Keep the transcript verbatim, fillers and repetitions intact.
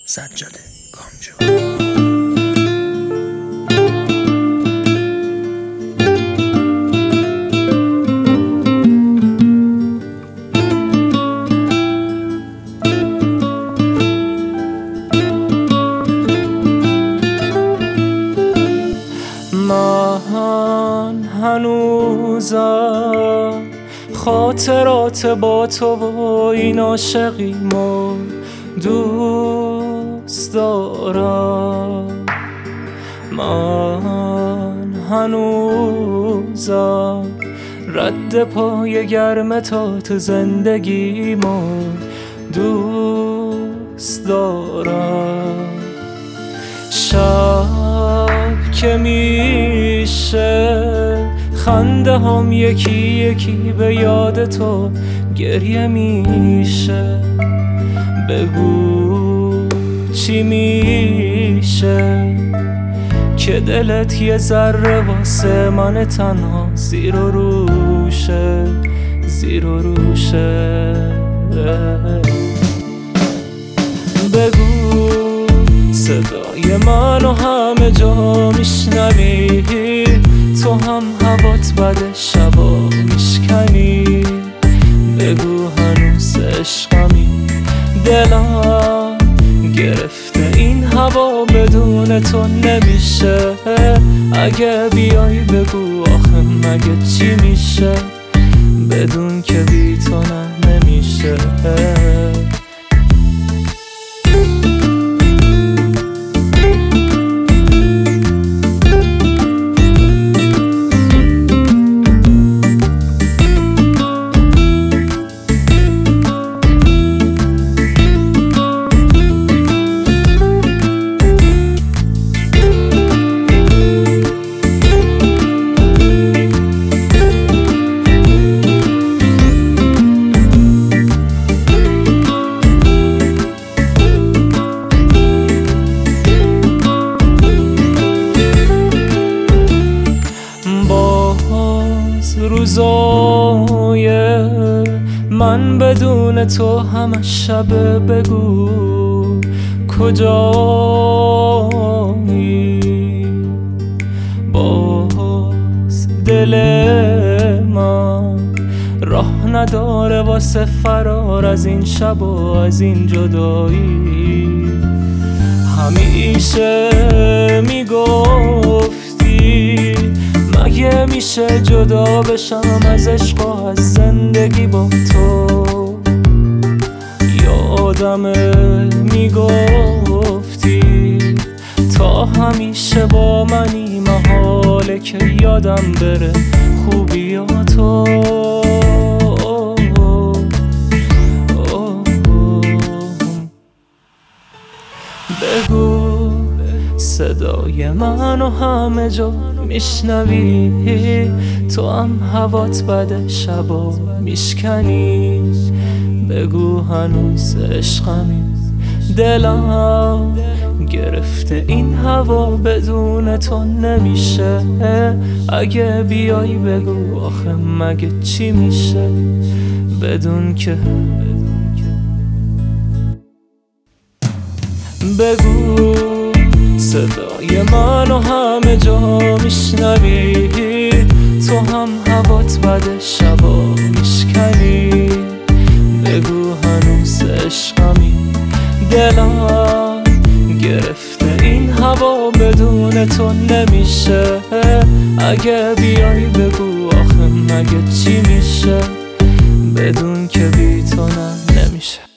سجاده کامجو. من هنوزم خاطرات با تو و این عاشقیمو دوست دارم. من هنوزم رد پای گرم تا تو زندگیمو دوست دارم. شب که میشه خنده هم یکی یکی به یاد تو گریه میشه. بگو چی میشه که دلت یه ذره واسه من تنها زیر و روشه زیر و روشه. بگو صدای منو همه جا میشنوی، تو هم هوات بده شبا میشکنی. بگو هنوز عشقمی، دلم گرفته این هوا بدون تو نمیشه. اگه بیای بگو آخه مگه چی میشه بدون که بی تو نه نمیشه. روزای من بدون تو همه شب بگو کجایی. باز دل من راه نداره واسه فرار از این شب و از این جدایی. همیشه میگفتی مگه میشه جدا بشم از عشق و از زندگی با تو. یادمه میگفتی تا همیشه با منی، محاله که یادم بره خوبیاتو. بگو صدای منو همه جا میشنوی، تو هم هوات بده شبا میشکنی. بگو هنوز عشقمی، دلم گرفته این هوا بدون تو نمیشه. اگه بیای بگو آخه مگه چی میشه بدون که بگو صدای منو همه جا میشنوی، تو هم هوات بده شبا میشکنی. بگو هنوز عشقمی، دلم گرفته این هوا بدون تو نمیشه. اگه بیای بگو آخه مگه چی میشه بدون که بی تو نه نمیشه.